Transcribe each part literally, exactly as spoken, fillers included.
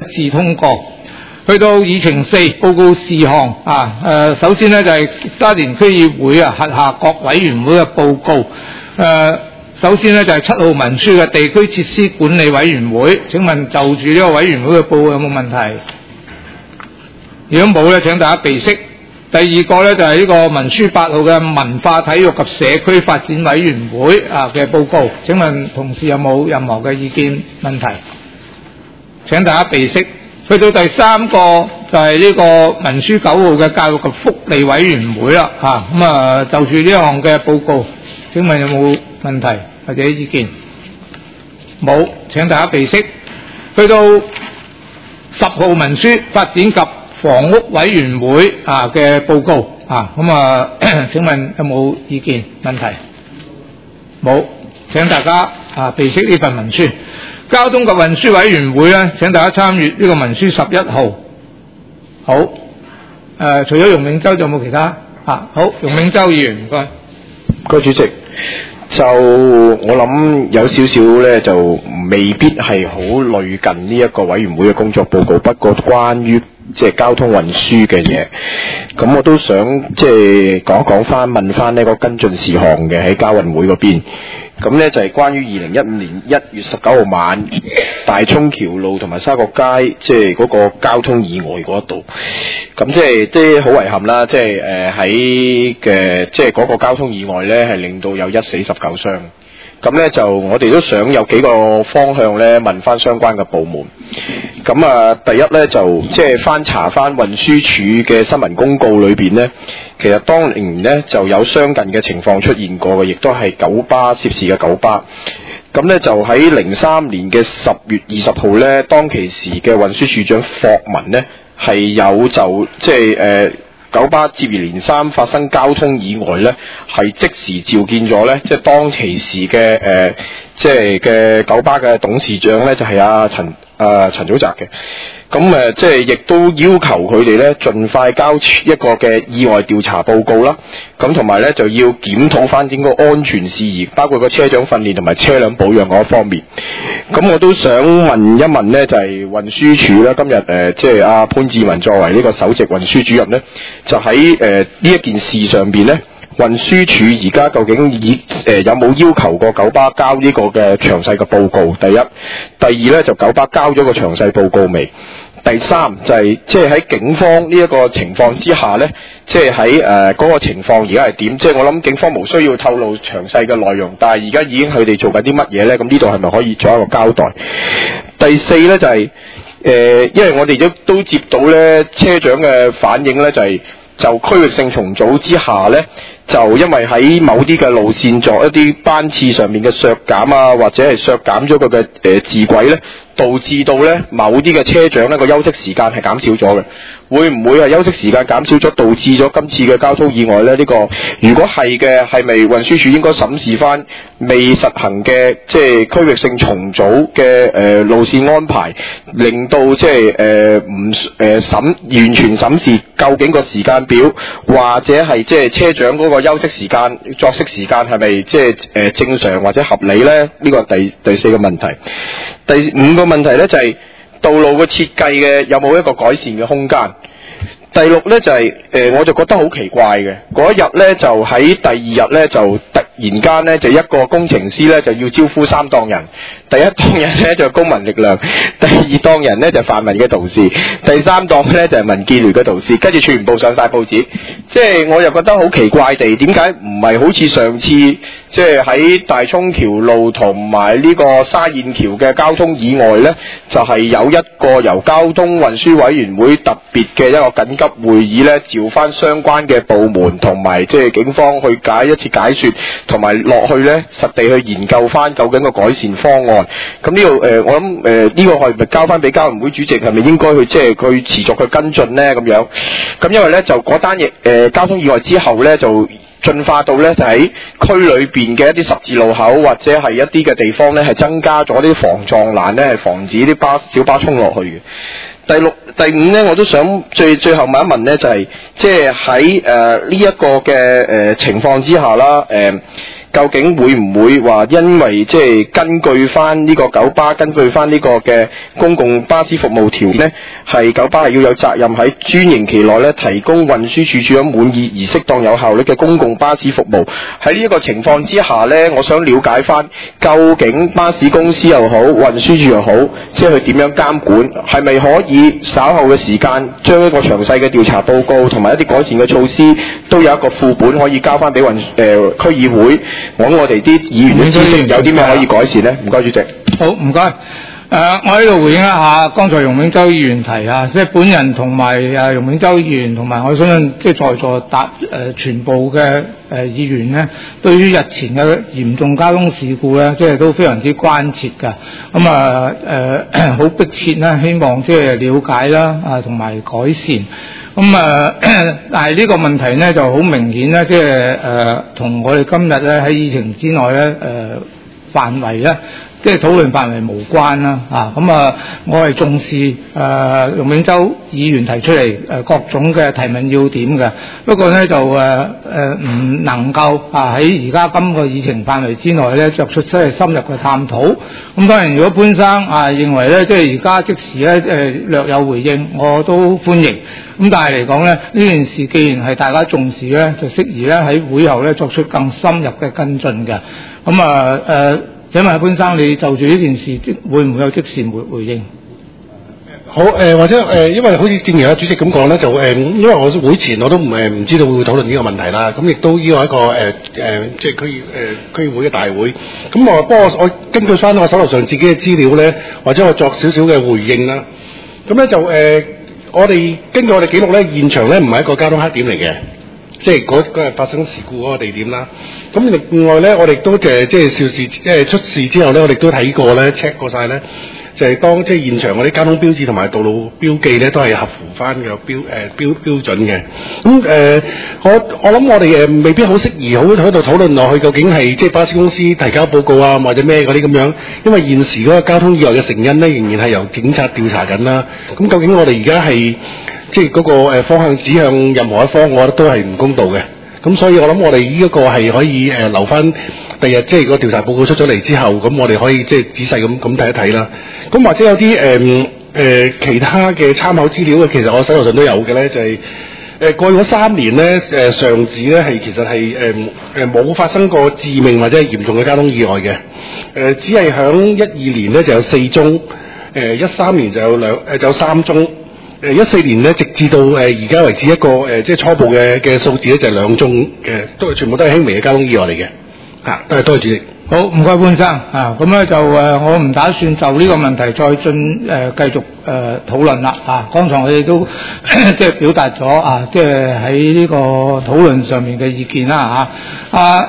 致通過。去到議程四報告事項啊，誒、呃、首先呢就係、是、沙田區議會啊轄下各委員會嘅報告。誒、呃、首先呢就係、是、七號文書嘅地區設施管理委員會，請問就住呢個委員會嘅報告有冇問題？如果冇呢，請大家備悉。第二個呢就係、是、呢個文書八號嘅文化體育及社區發展委員會啊嘅報告，請問同事有冇任何嘅意見問題？請大家備悉。去到第三個就係呢個文書九號嘅教育及福利委員會啦，嚇咁啊就住呢項嘅報告，請問有冇問題或者意見？冇，請大家備悉。去到十號文書發展及房屋委員會啊嘅報告啊，咁啊請問有冇意見問題？冇，請大家啊備悉呢份文書。交通及運輸委員會咧，請大家參閱呢個文書十一號。好，誒、呃，除咗容銘洲，仲有冇其他？啊，好，容銘洲議員，唔該。 個主席，就我諗有少少咧，就未必係好類近呢一個委員會嘅工作報告。不過關於即係交通運輸嘅嘢，咁我都想即係講一講翻，問翻呢個跟進事項嘅喺交運會嗰邊。咁呢就係關於二零一五年一月十九號晚大涌橋路同埋沙角街即係嗰個交通意外嗰度，咁即係即係好遺憾啦，即係誒喺嘅即係嗰個交通意外呢係令到有一死十九傷。咁呢就我哋都想有幾個方向呢問翻相關嘅部門。咁啊，第一呢就即係翻查翻運輸署嘅新聞公告裏邊呢，其實當年呢就有相近嘅情況出現過嘅，亦都係九巴涉事嘅九巴。咁呢就喺零三年嘅十月二十號呢，當其時嘅運輸署長霍文呢係有就即係誒九巴接二連三發生交通意外呢，係即時召見咗呢，即係當其時嘅誒即係嘅九巴嘅董事長呢，就係阿陳誒陳祖澤嘅。咁誒，即係亦都要求佢哋咧，盡快交一個嘅意外調查報告啦。咁同埋咧，就要檢討翻整個安全事宜，包括個車長訓練同埋車輛保養嗰一方面。咁我都想問一問呢，就係、是、運輸署啦。今日誒，即係阿潘志文作為呢個首席運輸主任呢，就喺誒呢一件事上邊呢，運輸署而家究竟已誒、呃、有冇要求過九巴交呢個嘅詳細嘅報告？第一，第二咧就九巴交咗個詳細報告未？第三就係即係喺警方呢一個情況之下呢，即係喺誒嗰個情況而家係點？即係我諗警方無需要透露詳細嘅內容，但係而家已經佢哋做緊啲乜嘢呢？咁呢度係咪可以做一個交代？第四呢就係、是、誒、呃，因為我哋都都接到呢車長嘅反映呢，就係、是、就區域性重組之下呢，就因為喺某啲嘅路線作一啲班次上面嘅削減啊，或者係削減咗佢嘅誒字軌呢，導致到呢某啲嘅車長呢個休息時間係減少咗嘅。會唔會係休息時間減少咗，導致咗今次嘅交通意外呢？呢、這個如果係嘅，係咪運輸署應該審視翻未實行嘅即係區域性重組嘅誒、呃、路線安排，令到即係誒唔誒審完全審視究竟個時間表，或者係即係車長嗰個休息時間、作息時間係咪即係誒正常或者合理呢？呢、這個係第第四個問題。第五個問題呢，就係、是、道路嘅設計嘅有冇一個改善嘅空間？第六呢，就係、是、誒、呃，我就覺得好奇怪嘅。嗰一日呢，就喺第二日呢，就突然間呢，就一個工程師呢，就要招呼三檔人。第一檔人呢，就係、公民力量，第二檔人呢，就係、泛民嘅同事，第三檔呢，就係、民建聯嘅同事，跟住全部上晒報紙。即係我又覺得好奇怪地，點解唔係好似上次即係喺大涌橋路同埋呢個沙燕橋嘅交通意外呢，就係、是、有一個由交通運輸委員會特別嘅一個緊急會議咧，召翻相關嘅部門同埋即係警方去解一次解說，同埋落去咧實地去研究翻究竟個改善方案。咁呢度誒，我諗誒呢個係咪交翻俾交運會主席，係咪應該去即係佢持續去跟進咧？咁樣咁因為咧就嗰單嘢誒交通意外之後咧就進化到咧就喺區裏邊嘅一啲十字路口或者係一啲嘅地方咧係增加咗啲防撞欄咧，係防止啲巴小巴衝落去嘅。第六、第五咧，我都想最最後問一問咧，就係即係喺誒呢一個嘅誒、呃、情況之下啦，誒、呃、 究竟會唔會話因為即係根據翻呢個九巴，根據翻呢個嘅公共巴士服務條例呢，係九巴係要有責任喺專營期內咧提供運輸署署長滿意而適當有效率嘅公共巴士服務。喺呢一個情況之下呢，我想了解翻究竟巴士公司又好，運輸署又好，即係佢點樣監管，係咪可以稍後嘅時間將一個詳細嘅調查報告同埋一啲改善嘅措施都有一個副本可以交翻俾運誒區議會，講我哋啲議員嘅知識有啲咩可以改善呢？唔該，主席。 好，唔該。誒、呃，我喺度回應一下剛才容永洲議員提啊，即係本人同埋誒容永洲議員同埋我相信即係在座答誒、呃、全部嘅誒、呃、議員呢，對於日前嘅嚴重交通事故咧，即係都非常之關切㗎。咁啊誒好迫切啦，希望即係了解啦啊同埋改善。咁啊、呃，但係呢個問題呢就好明顯咧，即係誒同我哋今日咧喺議程之內咧誒範圍咧。即係討論範圍無關啦，啊咁啊，我係重視誒、呃、容永洲議員提出嚟誒、呃、各種嘅提問要點嘅，不過咧就誒誒唔能夠啊喺而家今個議程範圍之內咧作出即係深入嘅探討。咁、嗯、當然，如果潘生啊認為咧即係而家即時咧誒、呃、略有回應，我都歡迎。咁但係嚟講咧，呢件事既然係大家重視咧，就適宜咧喺會後咧作出更深入嘅跟進嘅。咁啊誒。呃請問阿潘生，你就住呢件事會唔會有即時回回應？ 好誒、呃，或者誒、呃，因為好似正如阿主席咁講咧，就誒、呃，因為我會前我都唔誒唔知道會討論呢個問題啦。咁亦都呢個一個誒誒、呃，即係區議誒區議會嘅大會。咁我不過我，我根據翻我手頭上自己嘅資料咧，或者我作少少嘅回應啦。咁咧就誒、呃，我哋根據我哋記錄咧，現場咧唔係一個交通黑點嚟嘅。即係嗰嗰日發生事故嗰個地點啦。咁另外咧，我哋都誒即係肇事即係出事之後咧，我哋都睇過咧 check 過晒咧，就係、是、當即係現場嗰啲交通標誌同埋道路標記咧，都係合乎翻嘅標誒、呃、標標準嘅。咁誒、呃，我我諗我哋誒未必好適宜好喺度討論落去，究竟係即係巴士公司提交報告啊，或者咩嗰啲咁樣。因為現時嗰個交通意外嘅成因咧，仍然係由警察調查緊啦。咁究竟我哋而家係？即係嗰個誒方向指向任何一方，我覺得都係唔公道嘅。咁所以我諗我哋呢一個係可以誒、呃、留翻第日即係個調查報告出咗嚟之後，咁我哋可以即係仔細咁咁睇一睇啦。咁或者有啲誒誒其他嘅參考資料嘅，其實我手頭上都有嘅咧，就係、是、誒、呃、過去嗰三年咧誒、呃、上址咧係其實係誒誒冇發生過致命或者係嚴重嘅交通意外嘅。誒、呃、只係響一二年咧就有四宗，誒一三年就有兩誒、呃、就有三宗。誒一四年咧，直至到誒而家為止一個誒、呃、即係初步嘅嘅數字咧，就係、是、兩宗嘅，都係全部都係輕微嘅交通意外嚟嘅，嚇、啊，都係多謝主席。 好，唔該潘生啊，咁咧就誒、呃、我唔打算就呢個問題再進誒、呃、繼續誒、呃、討論啦，啊，剛才我哋都即係表達咗啊，即係喺呢個討論上面嘅意見啦，嚇，啊。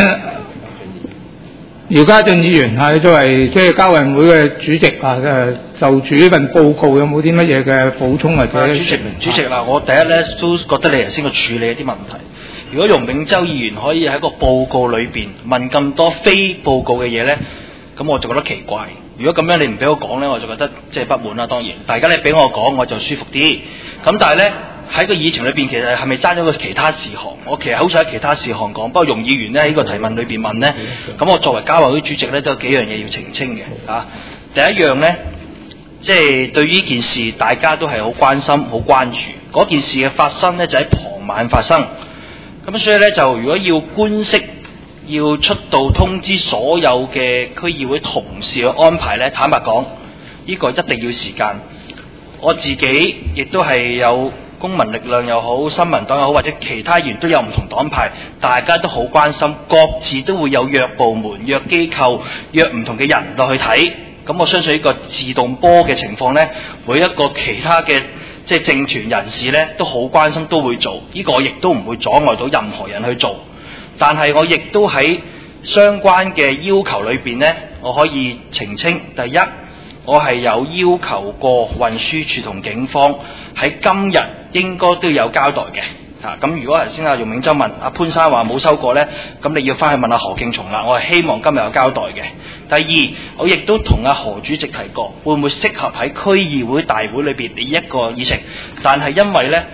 姚家俊議員係作為即係交運會嘅主席啊，誒就住呢份報告有冇啲乜嘢嘅補充或者？ 主席，主席嗱，我第一咧都覺得你頭先嘅處理一啲問題。如果容永洲議員可以喺個報告裏邊問咁多非報告嘅嘢咧，咁我就覺得奇怪。如果咁樣你唔俾我講咧，我就覺得即係不滿啦。當然，大家你俾我講我就舒服啲。咁但係咧。喺個議程裏邊，其實係咪爭咗個其他事項？我其實好想喺其他事項講，不過容議員咧喺呢個提問裏邊問咧，咁我作為交委會主席咧，都有幾樣嘢要澄清嘅。啊，第一樣咧，即係對於呢件事，大家都係好關心、好關注。嗰件事嘅發生咧，就喺傍晚發生。咁所以咧，就如果要官式要出到通知所有嘅區議會同事去安排咧，坦白講，呢個一定要時間。我自己亦都係有。公民力量又好，新民黨又好，或者其他議員都有唔同黨派，大家都好關心，各自都會有約部門、約機構、約唔同嘅人落去睇。咁我相信呢個自動波嘅情況呢，每一個其他嘅即係政團人士呢，都好關心，都會做。呢、這個我亦都唔會阻礙到任何人去做。但係我亦都喺相關嘅要求裏邊呢，我可以澄清。第一，我係有要求過運輸署同警方喺今日應該都有交代嘅，嚇、啊、咁如果頭先阿容永洲問阿潘生話冇收過呢，咁你要翻去問阿何敬松啦。我係希望今日有交代嘅。第二，我亦都同阿何主席提過，會唔會適合喺區議會大會裏邊呢一個議程？但係因為呢，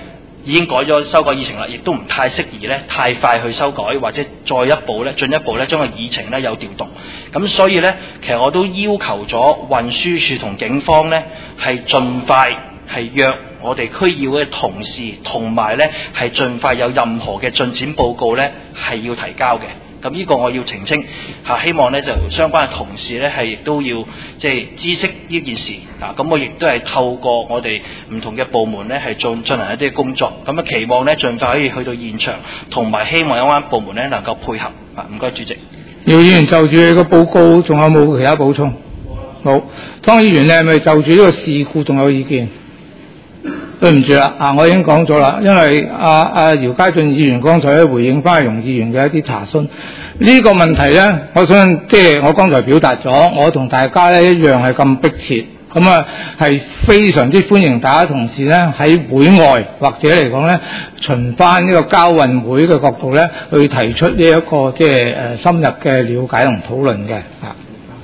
已經改咗修改議程啦，亦都唔太適宜咧太快去修改，或者再一步咧進一步咧將個議程咧有調動。咁所以咧，其實我都要求咗運輸署同警方咧係盡快係約我哋區議會嘅同事，同埋咧係盡快有任何嘅進展報告咧係要提交嘅。咁呢個我要澄清嚇，希望咧就相關嘅同事咧係亦都要即係知悉呢件事啊。咁我亦都係透過我哋唔同嘅部門咧係進進行一啲工作，咁啊期望咧盡快可以去到現場，同埋希望有關部門咧能夠配合啊。唔該，主席。 姚議員就住你個報告，仲有冇其他補充？好，湯議員咧係咪就住呢個事故仲有意見？對唔住啦，啊，我已經講咗啦，因為阿阿姚家俊議員剛才咧回應翻容議員嘅一啲查詢，呢、這個問題咧，我想即係我剛才表達咗，我同大家咧一樣係咁迫切，咁啊係非常之歡迎大家同事咧喺會外或者嚟講咧，循翻呢個交運會嘅角度咧，去提出呢、這、一個即係誒深入嘅了解同討論嘅啊。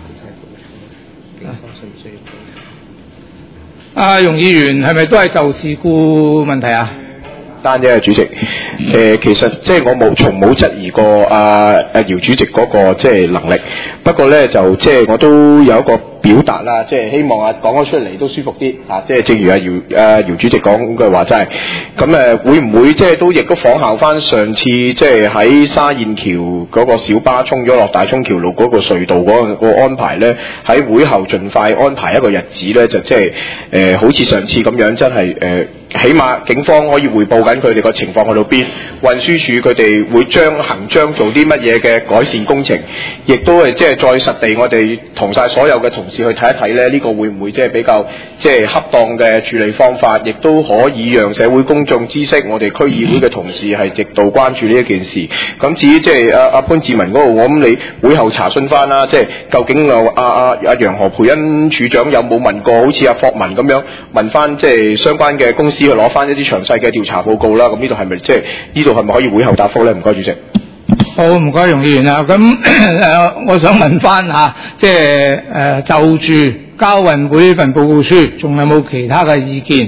阿容議員係咪都係就事故問題啊？ 單啫，主席。誒、呃，其實即係我冇從冇質疑過阿阿姚主席嗰、那個即係能力，不過咧就即係我都有一個表達啦，即係希望啊講咗出嚟都舒服啲啊！即係正如阿姚阿姚主席講句話齋，咁誒會唔會即係都亦都仿效翻上次即係喺沙燕橋嗰個小巴衝咗落大涌橋路嗰個隧道嗰個安排咧？喺會後盡快安排一個日子咧，就即係誒好似上次咁樣，真係誒、呃、起碼警方可以匯報緊佢哋個情況去到邊，運輸署佢哋會將行將做啲乜嘢嘅改善工程，亦都係即係再實地我哋同晒所有嘅同事去睇一睇咧，呢、這個會唔會即係比較即係恰當嘅處理方法，亦都可以讓社會公眾知悉我哋區議會嘅同事係極度關注呢一件事。咁至於即係阿阿潘志文嗰度，我諗你會後查詢翻啦，即係究竟啊阿阿阿楊何培恩處長有冇問過，好似阿霍文咁樣問翻即係相關嘅公司去攞翻一啲詳細嘅調查報告啦。咁呢度係咪即係呢度係咪可以會後答覆咧？唔該，主席。 好，唔該，容議員啊。咁誒，我想問翻嚇，即係誒、呃、就住交運會呢份報告書，仲有冇其他嘅意見？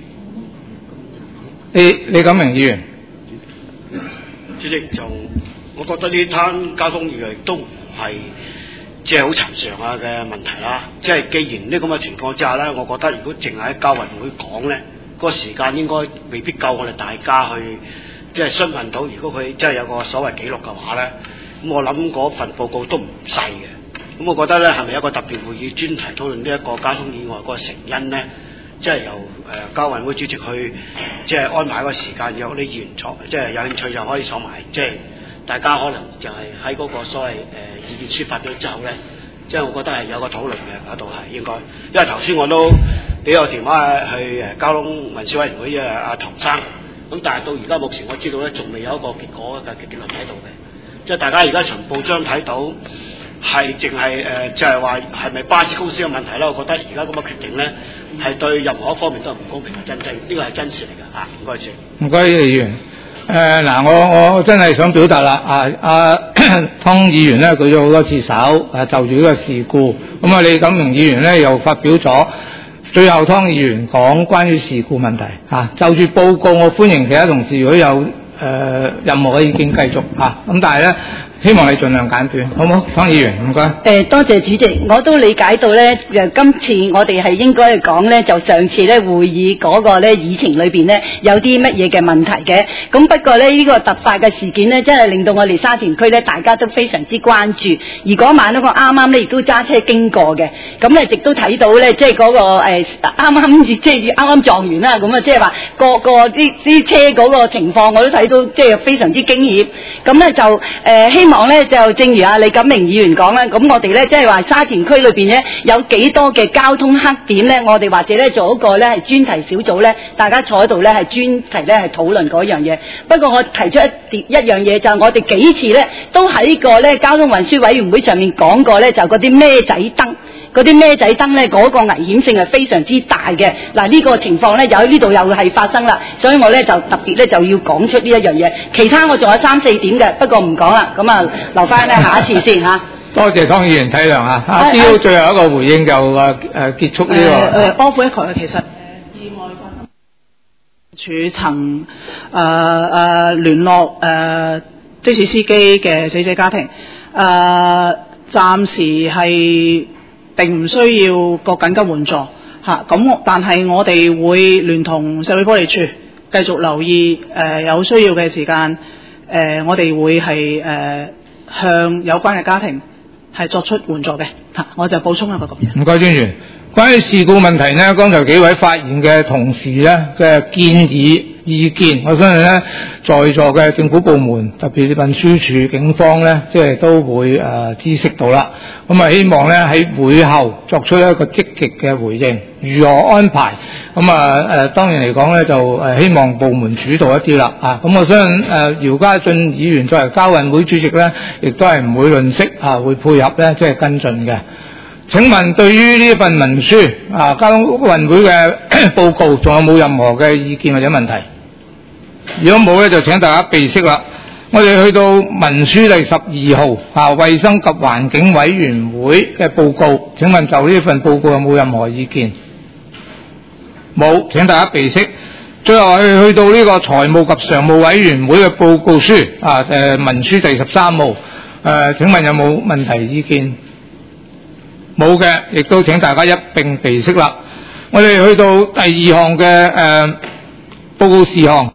李李錦明議員， 主席，就我覺得呢攤交通意外都唔係即係好尋常啊嘅問題啦。即係既然呢咁嘅情況之下咧，我覺得如果淨係喺交運會講咧，個時間應該未必夠我哋大家去。即係詢問到，如果佢真係有個所謂記錄嘅話咧，咁我諗嗰份報告都唔細嘅。咁我覺得咧，係咪一個特別會議專題討論呢一個交通意外嗰個成因咧？即係由誒、呃、交運會主席去即係安排個時間，有啲議員坐，即係有興趣就可以坐埋。即係大家可能就係喺嗰個所謂誒、呃、意見書發咗之後咧，即係我覺得係有個討論嘅嗰度係應該。因為頭先我都俾個電話去誒交通運輸委員會嘅阿唐生。咁但係到而家目前我知道咧，仲未有一個結果嘅結論喺度嘅，即係大家而家從報章睇到係淨係誒，就係話係咪巴士公司嘅問題咧？我覺得而家咁嘅決定咧，係對任何一方面都係唔公平嘅真正，呢個係真事嚟㗎嚇。唔該主席。 唔該，議員。誒嗱，我我真係想表達啦，啊啊湯議員咧舉咗好多次手，誒就住呢個事故，咁啊李錦明議員咧又發表咗。最後湯議員講關於事故問題嚇、啊，就住報告我歡迎其他同事如果有誒、呃、任何嘅意見繼續嚇，咁、啊、但係咧希望你盡量簡短，好唔好？湯議員唔該。誒、 呃、多謝主席，我都理解到咧，誒今次我哋係應該講咧，就上次咧會議嗰個咧議程裏邊咧有啲乜嘢嘅問題嘅，咁不過咧呢、這個突發嘅事件咧，真係令到我哋沙田區咧大家都非常之關注。而嗰晚咧，我啱啱咧亦都揸車經過嘅，咁咧亦都睇到咧，即係嗰個誒啱啱即係啱啱撞完啦，咁啊即係話個個啲啲車嗰個情況我都睇到，即係非常之驚險。咁咧就誒、呃、希。希望咧就正如阿李錦明議員講啦，咁我哋咧即係話沙田區裏邊咧有幾多嘅交通黑點咧，我哋或者咧做一個咧係專題小組咧，大家坐喺度咧係專題咧係討論嗰樣嘢。不過我提出一一樣嘢就係我哋幾次咧都喺個咧交通運輸委員會上面講過咧，就嗰啲孭仔燈。嗰啲孭仔燈咧，嗰、那個危險性係非常之大嘅。嗱，呢個情況咧，又喺呢度又係發生啦，所以我咧就特別咧就要講出呢一樣嘢。其他我仲有三四點嘅，不過唔講啦。咁啊，留翻咧下一次先嚇。 多謝湯議員體諒啊！阿標最後一個回應就誒誒結束呢、這個。誒、 呃，多謝佢其實。 處曾誒誒聯絡誒、呃、的士司機嘅死者家庭，誒、呃、暫時係並唔需要個緊急援助嚇，咁、啊、但係我哋會聯同社會福利處繼續留意誒、呃、有需要嘅時間，誒、呃、我哋會係誒、呃、向有關嘅家庭係作出援助嘅嚇、啊，我就補充一個咁樣。 唔該，專員。關於事故問題呢，剛才幾位發言嘅同事呢嘅建議意見，我相信呢在座嘅政府部門，特別運輸署、警方呢，即係都會誒、呃、知悉到啦。咁啊，希望呢喺會後作出一個積極嘅回應，如何安排？咁啊誒，當然嚟講呢，就誒希望部門主導一啲啦。啊，咁我相信誒姚家俊議員作為交運會主席呢，亦都係唔會吝嗇啊，會配合呢，即係跟進嘅。請問對於呢份文書啊，交通運會嘅報告，仲有冇任何嘅意見或者問題？如果冇咧，就請大家備悉啦。我哋去到文書第十二號啊，衛生及環境委員會嘅報告，請問就呢份報告有冇任何意見？冇，請大家備悉。最後去去到呢個財務及常務委員會嘅報告書啊，誒文書第十三號，誒、呃、請問有冇問題意見？冇嘅，亦都請大家一併備悉啦。我哋去到第二項嘅誒報告事項。